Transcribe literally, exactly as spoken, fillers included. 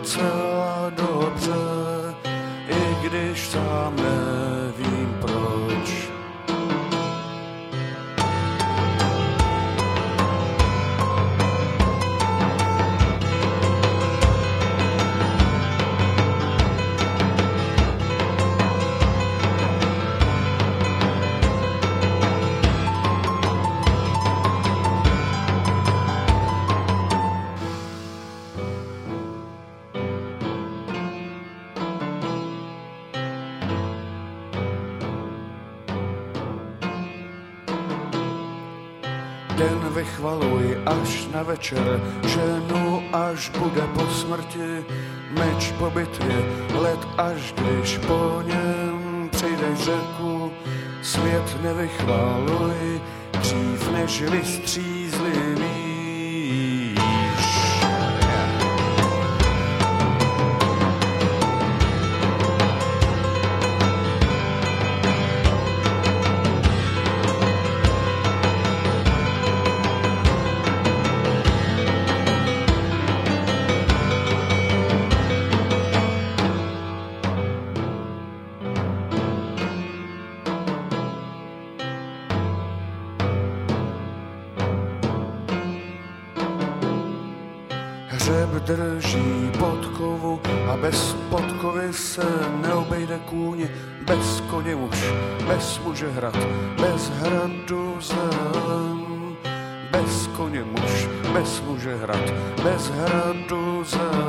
docela dobře, i když sám nevím proč. Den vychvaluj až na večer, ženu až bude po smrti, meč po bitvě, let až když po něm přejdeš řeku. Svět nevychvaluj, dřív než vystřízlivý. Hřeb drží podkovu a bez podkovy se neobejde kůň. Bez koně muž, bez muže hrad, bez hradu zem. Bez koně muž, bez muže hrad, bez hradu zem.